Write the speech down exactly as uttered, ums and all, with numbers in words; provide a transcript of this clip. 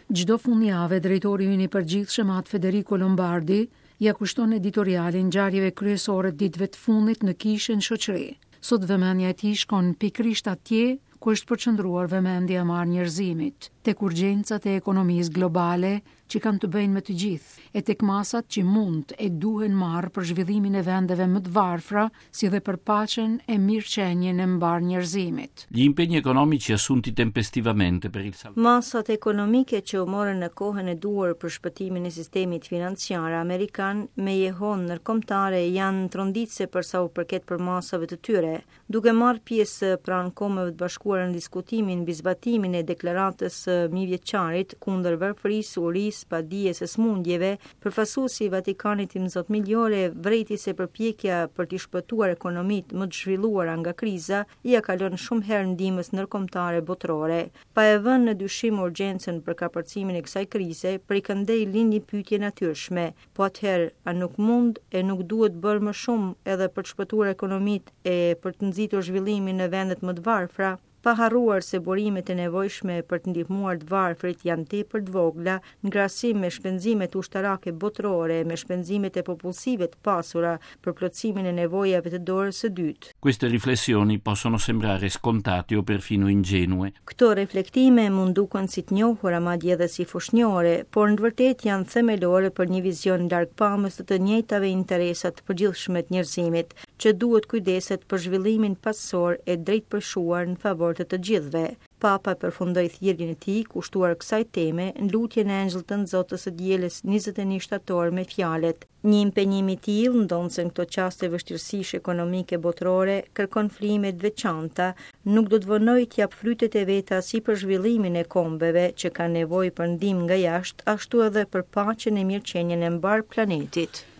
Çdo fundjavë drejtori ynë i përgjithshëm At Federico Lombardi ja kushton editorialin ngjarjeve kryesore të ditëve të fundit në Kishën Shoqëri. Sot vëmendja e tij shkon pikërisht atje ku është përqendruar vëmendja e marrë njerëzimit, tek urgjencat e ekonomisë globale që kanë të bëjnë me të gjithë, e tek masat që mund e duhen marrë për zhvillimin e vendeve më të varfra, si dhe për paqen e mirëqenien e mbar njerëzimit. Gli impegni economici assunti tempestivamente per il salvataggio. Masat ekonomike që u morën në kohën e duhur për shpëtimin e sistemit financiar amerikan me jehon ndërkombëtare janë tronditse për sa u përket për masave të tyre, duke marrë pjesë pranë Kombeve të Bashkuara në diskutimin mbi zbatimin e deklaratës së mijëvjeçarit kundër varfërisë, urisë, padijes e smundjeve, përfaqësuesi i Vatikanit i Zot Migjore vrejti se përpjekja për t'i shpëtuar ekonomitë më të zhvilluara nga kriza ia ka lënë shumë herë ndihmës ndërkombëtare botërore. Pa e vënë në dyshim urgjencën për kapërcimin e kësaj krize, prikëndej lind një pyetje natyrshme, po atëherë a nuk mund e nuk duhet bërë më shumë edhe për të shpëtuar ekonomitë e për të nxitur zhvillimin në vendet më të varfra? Pa harruar se burimet e nevojshme për të ndihmuar të varfrit janë tepër të vogla në krahasim me shpenzimet ushtarake botërore, me shpenzimet e popullsive të pasura për plotësimin e nevojave të dorës së dytë. Queste riflessioni possono sembrare scontate o perfino ingenue. Këto reflektime mund duken si të njohura madje edhe si fushnjore, por në të vërtetë janë themelore për një vizion largpamës të të njëjtave interesa të përgjithshme të njerëzimit, që duhet kujdeset për zhvillimin pasor e drejtpërshuar në favor të të gjithëve. Papa përfundoi thirrjen e tij kushtuar kësaj teme në lutjen e Angjëlltë të Zotës së Dielës njëzet e një shtator me fjalët: Një impenjim i tillë, ndonse në këto çaste vështirësish ekonomike botërore, kërkon flime të veçanta, nuk do të vënoj të jap frytet e veta si për zhvillimin e kombeve që kanë nevojë për ndihmë nga jashtë, ashtu edhe për paqen e mirëqenien e mbar planetit.